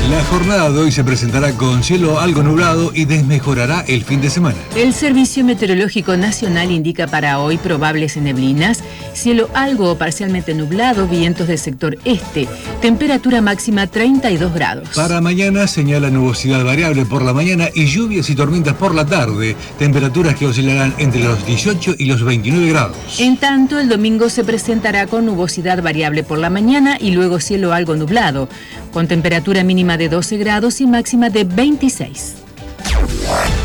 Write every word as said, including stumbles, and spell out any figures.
La jornada de hoy se presentará con cielo algo nublado y desmejorará el fin de semana. El Servicio Meteorológico Nacional indica para hoy probables neblinas, cielo algo o parcialmente nublado, vientos del sector este, temperatura máxima treinta y dos grados. Para mañana señala nubosidad variable por la mañana y lluvias y tormentas por la tarde, temperaturas que oscilarán entre los dieciocho y los veintinueve grados. En tanto, el domingo se presentará con nubosidad variable por la mañana y luego cielo algo nublado, con temperatura mínima de doce grados y máxima de veintiséis.